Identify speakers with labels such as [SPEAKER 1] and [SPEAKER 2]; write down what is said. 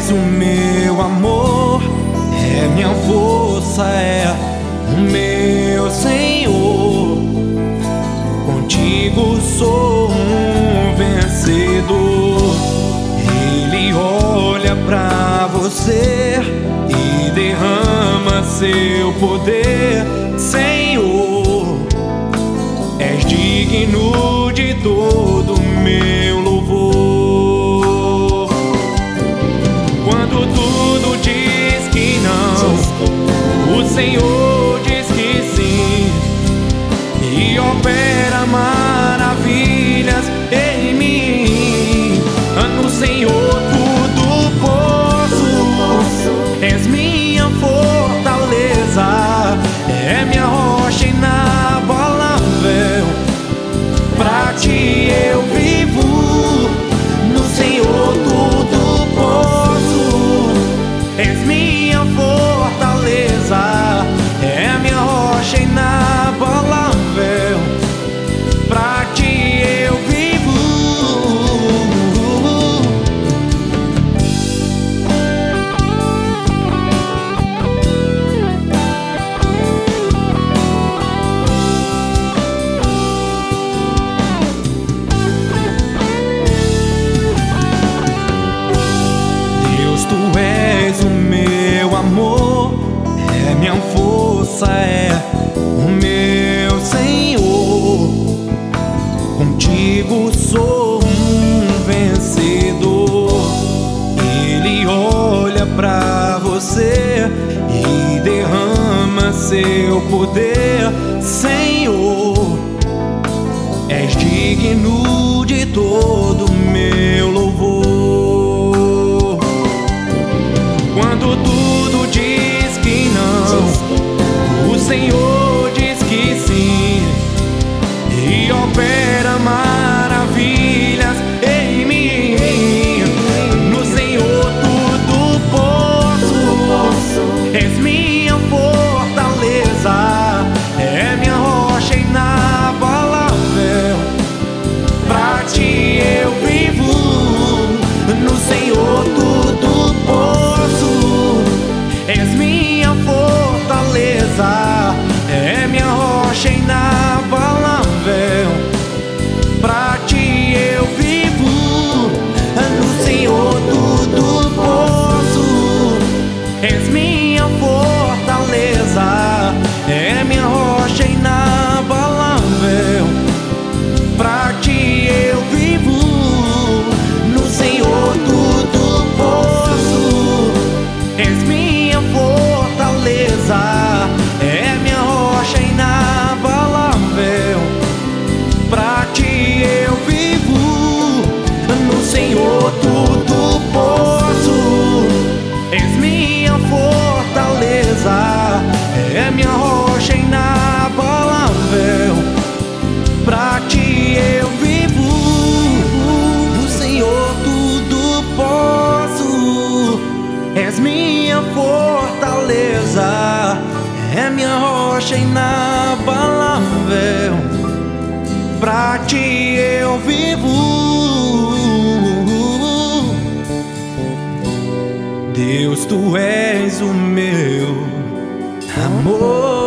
[SPEAKER 1] és o meu amor, é minha força, é o meu Senhor. Contigo sou um vencedor. Ele olha pra você e derrama seu poder. Senhor, és digno de todo meu louvor. Quando tudo diz que não, o Senhor diz que sim, e opera maravilhas em mim. No Senhor tudo posso, és minha fortaleza, é minha rocha inabalável. Pra ti eu vivo, no Senhor tudo posso, és minha fortaleza, é minha rocha inabalável. Pra ti eu vivo. Deus, tu és o meu amor, é minha força, é o meu Senhor. Contigo sou um vencedor. Ele olha pra você e derrama seu poder. Senhor, és digno de todo meu louvor. Quando tudo diz que não, o Senhor diz que sim, e opera maravilhas em mim. No Senhor tudo posso, és minha fortaleza, é minha rocha inabalável. Pra ti eu vivo, no Senhor tudo posso, és minha fortaleza, é minha rocha inabalável. Pra ti eu vivo, no Senhor tudo posso, és minha fortaleza, é minha rocha inabalável. Pra ti eu vivo, no Senhor tudo posso, és minha fortaleza, é minha rocha inabalável. Pra ti eu vivo, no Senhor tudo posso, és minha fortaleza, é minha rocha inabalável. Pra ti eu vivo, no Senhor tudo posso, és minha fortaleza, é minha rocha inabalável. Pra ti eu vivo. Deus, tu és o meu amor.